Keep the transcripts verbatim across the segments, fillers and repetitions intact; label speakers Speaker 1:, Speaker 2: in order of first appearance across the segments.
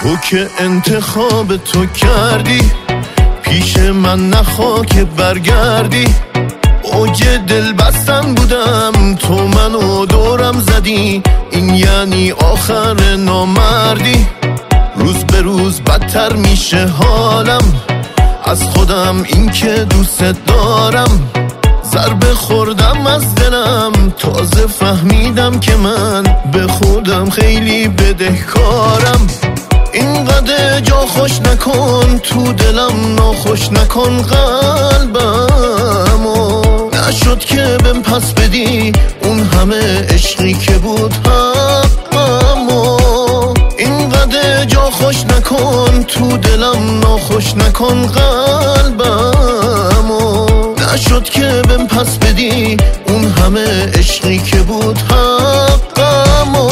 Speaker 1: تو که انتخاب تو کردی، پیش من نخوا که برگردی. اوج دل بستن بودم، تو منو دورم زدی، این یعنی آخر نامردی. روز به روز بدتر میشه حالم، از خودم این که دوست دارم. ضربه خوردم از دلم، تازه فهمیدم که من به خودم خیلی بدهکارم. اینقدر جا خوش نکن، تو دلم ناخوش نکن قلبمو. نشد که بهم پس بدی اون همه عشقی که بود حقمو. اینقدر جا خوش نکن، تو دلم ناخوش نکن قلبمو. نشد که بهم پس بدی اون همه عشقی که بود حقمو.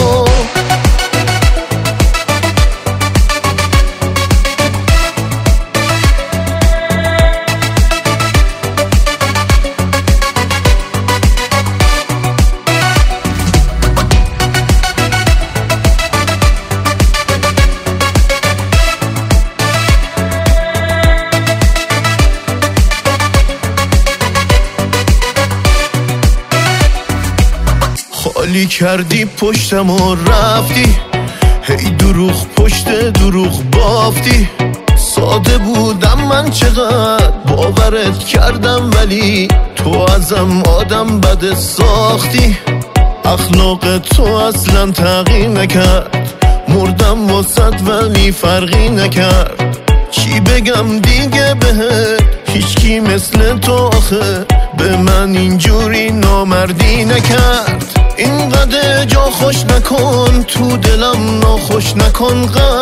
Speaker 1: خالی کردی پشتم و رفتی، هی دروغ پشت دروغ بافتی. ساده بودم من چقدر باورت کردم، ولی تو ازم آدم بد ساختی. اخلاق تو اصلا تغییر نکرد، مردم واسد ولی فرقی نکرد. چی بگم دیگه بهت، هیچکی مثل تو آخه به من اینجوری نامردی نکرد. اینقدر جا خوش نکن، تو دلم ناخوش نکن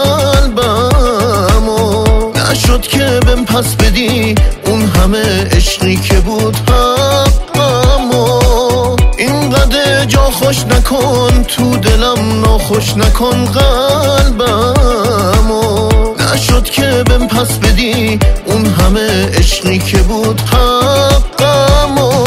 Speaker 1: قلبمو. نشد که بهم پس بدی اون همه عشقی که بود حقمو. اینقدر جا خوش نکن، تو دلم ناخوش نکن قلبمو. نشد که بهم پس بدی اون همه عشقی که بود حقمو.